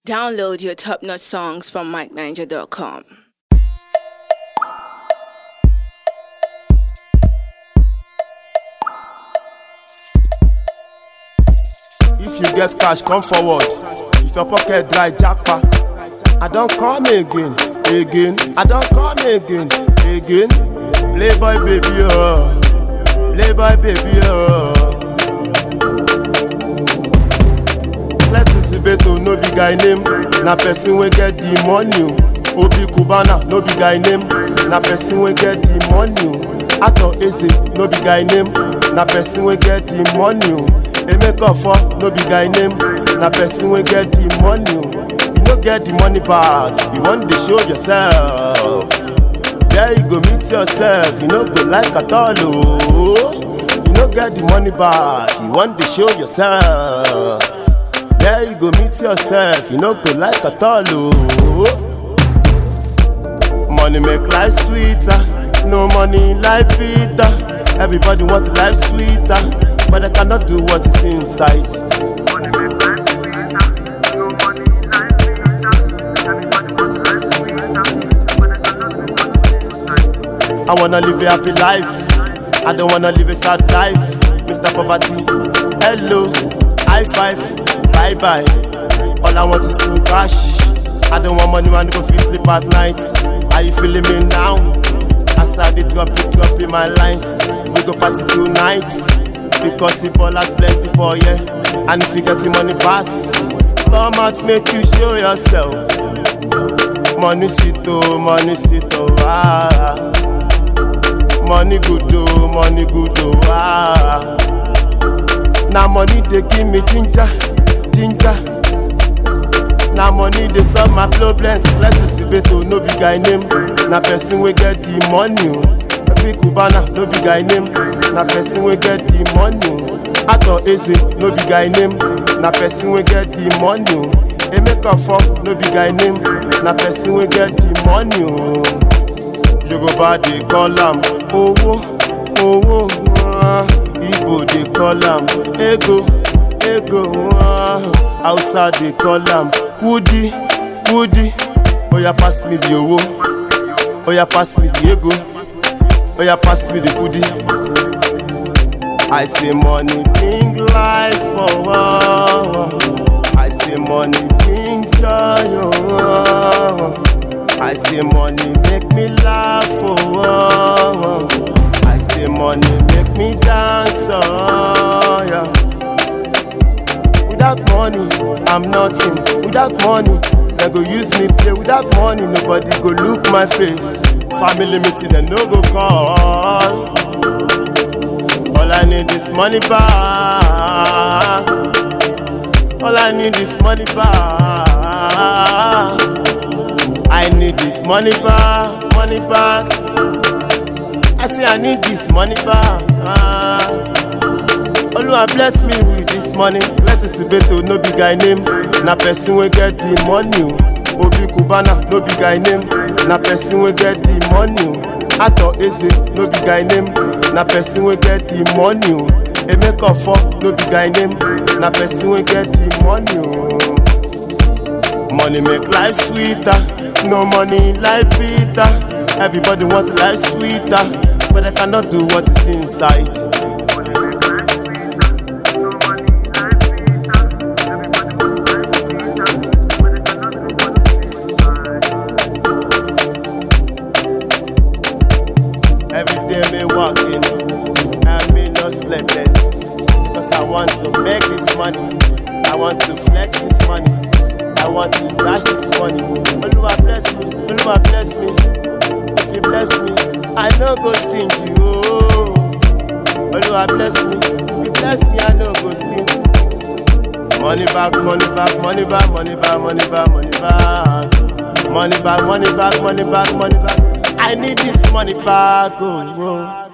Download your top-notch songs from MikeNiger.com. If you get cash, come forward. If your pocket dry, jackpot. I don't come again. I don't come again. Playboy baby, oh. Playboy baby, oh. Let's Beto, no big guy name. Na person we get the money. Obi Cubana, no big guy name. Na person we get the money. Ato Eze, no big guy name. Na person we get the money. Emeka for no big guy name. Na person we get the money. You no get the money back. You want to show yourself. There you go meet yourself. You no go like at all. Oh. You no get the money back. You want to show yourself. There you go meet yourself. You no go like at all. Oh. Money make life sweeter. No money like Peter. Everybody want life sweeter, but I cannot do what is inside. I wanna live a happy life. I don't wanna live a sad life. Mr. Poverty, hello, high five, bye bye. All I want is cool cash. I don't want money man to go sleep at night. Are you feeling me now? As I did drop in my lines. We go party tonight. Because the ball has plenty for you. And if you get the money pass, come out make you show yourself. Money sito, ah. Money good oh, ah. Now money they give me ginger. Now money they solve my problems. Let's Beto, no big guy name. Na person we get the money. Big Cubana, no big guy name. Na person we get the money. Ato Eze, no big guy name. Na person we get the money. Emeka for no big guy name. Na person we get the money. Yoruba they call am owo. Igbo they call am ego. Hausa they call am woody. Oya pass me the owo. Oya pass me the ego. Oya pass me the goodie. I say money bring life for wow. I say money bring joy. I say money make me laugh for wow. I say money make me dance. Oh, yeah. Without money, I'm nothing. Without money, they go use me play. Without money, nobody go look my face. Family meeting and no go call. All I need is money back. All I need is money back. I need this money back. I say I need this money back. Oluwa bless me with this money. Let's Beto, no big guy name. Na person we get the money. Obi Cubana, no big guy name. Na person we get the money. Ato Eze, no big guy name. Na person we get the money. Emeka for no big guy name. Na person we get the money. Money make life sweeter. No money like Peter. Everybody want life sweeter, but I cannot do what is inside. Every day me walking and me no sleeping. Cause I want to make this money. I want to flex this money. I want to dash this money. Oluwa bless me. If you bless me, I no go stingy. Oh, Oluwa bless me. If you bless me, I no go stingy. Money back. I need this money back. Oh.